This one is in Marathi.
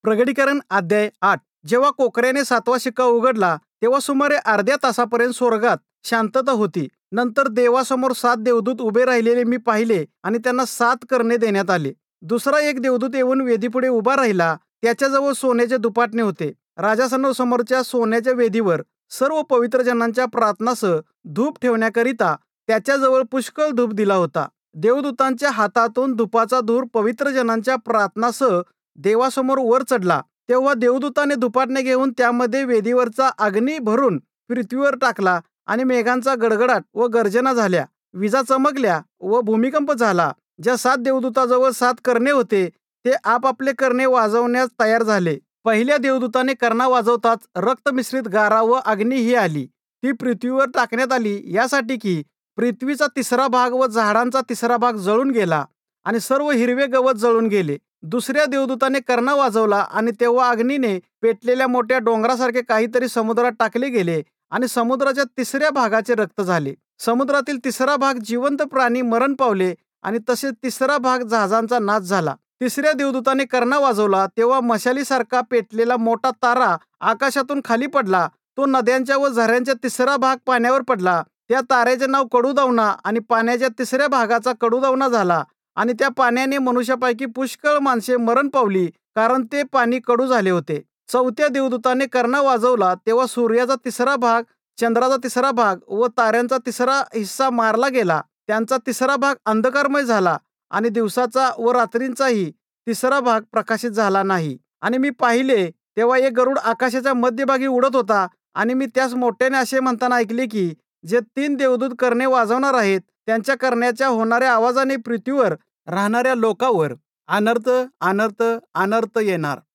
प्रगटीकरण अध्याय 8. जेव्हा कोकऱ्याने 7वा शिक्का उघडला तेव्हा सुमारे अर्ध्या तासापर्यंत स्वर्गात शांतता होती. नंतर देवासमोर 7 देवदूत उभे राहिलेले मी पाहिले आणि त्यांना 7 करणे देण्यात आले. दुसरा एक देवदूत येऊन वेदीपुढे उभा राहिला. त्याच्याजवळ सोन्याचे दुपाटणे होते. राजासमोरच्या सोन्याच्या वेदीवर सर्व पवित्र जनांच्या प्रार्थनासह धूप ठेवण्याकरिता त्याच्याजवळ पुष्कळ धूप दिला होता. देवदूतांच्या हातातून धुपाचा धूर पवित्र जनांच्या प्रार्थनासह देवासमोर वर चढला. तेव्हा देवदूताने दुपाटणे घेऊन त्यामध्ये वेदीवरचा अग्नी भरून पृथ्वीवर टाकला आणि मेघांचा गडगडाट व गर्जना झाल्या. विजा चमकल्या व भूमिकंप झाला. ज्या 7 देवदूताजवळ 7 करणे होते ते आपापले करणे वाजवण्यास तयार झाले. पहिल्या देवदूताने कर्णा वाजवताच रक्तमिश्रित गारा व अग्नी ही आली. ती पृथ्वीवर टाकण्यात आली यासाठी की पृथ्वीचा 3रा भाग व झाडांचा 3रा भाग जळून गेला आणि सर्व हिरवे गवत जळून गेले. दुसऱ्या देवदूताने कर्णा वाजवला आणि तेव्हा अग्नीने पेटलेल्या मोठ्या डोंगरासारखे काहीतरी समुद्रात टाकले गेले आणि समुद्राच्या 3ऱ्या भागाचे रक्त झाले. समुद्रातील 3रा भाग जिवंत प्राणी मरण पावले आणि तसेच 3रा भाग जहाजांचा नाश झाला. 3ऱ्या देवदूताने कर्णा वाजवला तेव्हा मशालीसारखा पेटलेला मोठा तारा आकाशातून खाली पडला. तो नद्यांच्या व झऱ्यांच्या 3रा भाग पाण्यावर पडला. त्या ताऱ्याचे नाव कडूदावना आणि पाण्याच्या 3ऱ्या भागाचा कडूदावना झाला आणि त्या पाण्याने मनुष्यापैकी पुष्कळ माणसे मरण पावली, कारण ते पाणी कडू झाले होते. 4थ्या देवदूताने कर्णा वाजवला तेव्हा सूर्याचा 3रा भाग, चंद्राचा 3रा भाग व ताऱ्यांचा 3रा हिस्सा मारला गेला. त्यांचा 3रा भाग अंधकारमय झाला आणि दिवसाचा व रात्रींचाही 3रा भाग प्रकाशित झाला नाही. आणि मी पाहिले तेव्हा एक गरुड आकाशाच्या मध्यभागी उडत होता आणि मी त्यास मोठ्याने असे म्हणताना ऐकले की जे 3 देवदूत करणे वाजवणार आहेत त्यांच्या करण्याच्या होणाऱ्या आवाजाने पृथ्वीवर राहणाऱ्या लोकांवर अनर्थ अनर्थ अनर्थ येणार.